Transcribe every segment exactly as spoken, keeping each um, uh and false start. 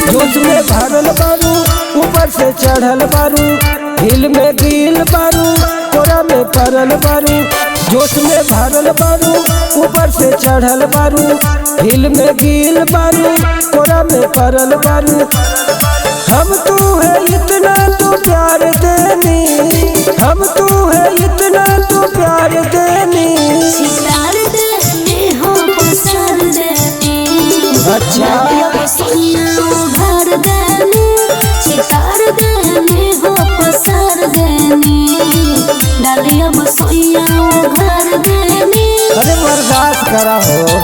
जोश में भरल बारू ऊपर से चढ़ल बारू, हिल में गिल बारू कोरा में परल बारू। जोश में भरल बारू ऊपर से चढ़ल बारू, हिल में गिल बारू कोरा में परल बारू। हम तू है इतना तू प्यार देनी, हम तू है इतना तू प्यार देनी। सितार देनी हो पसर देनी, अच्छा घर देनी, सितार देनी हो पसर देनी, डालिया बसोइया घर देनी। अरे बर्दाश्त करा हो।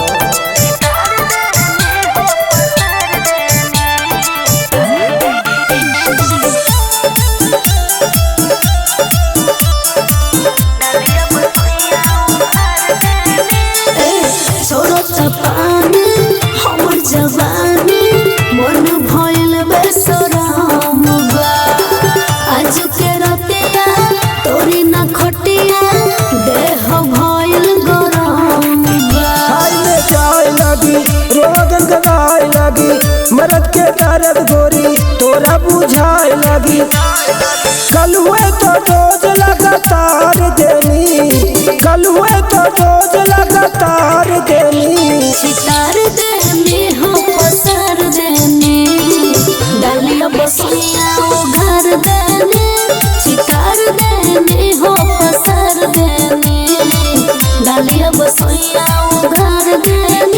पानी हमर जवानी मन भइल बेसराम बा, आज के रतिया तोरी ना खटिया देह भइल गरम बा। खाई में चाय लगी रोगन गवाए लगी, मरद के दर्द गोरी तोरा बुझाए लगी। कल हुए तो डोज लगातार देनी, कल हुए तो डोज लगातार देनी। सितार देनी हो पसर देनी, डालिया बसैया घर देनी, सितार देनी हो पसर देनी, डालिया बसैया घर देनी।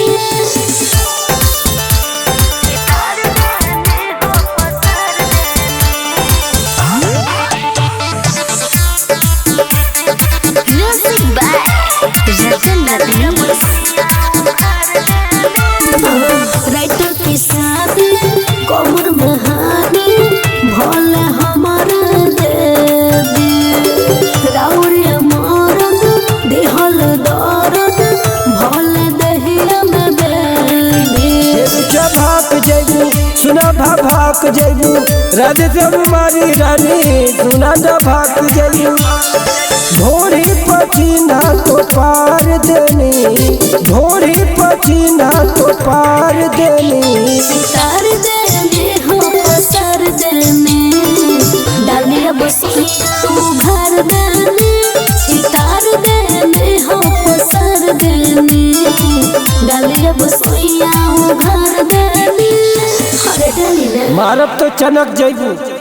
राइटर की शादी कमर बहानी भोले हमारा देवी, राउरिया मरद देहल दर्द भोले दहिया में बेबी। क्या भाग जैबू सुना भा भाग जैबू, राधे जब मारी रानी सुना ना भाग जैबू। घोड़ी पचीना तो पार देनी, घोड़ी पचीना तो पार देनी। सितार देनी हो पसर देनी, डालिया बसैया घर देनी, सितार देनी हो पसर देनी, डालिया बसैया घर देनी। अरे डाली मारब तो चनक जैबू।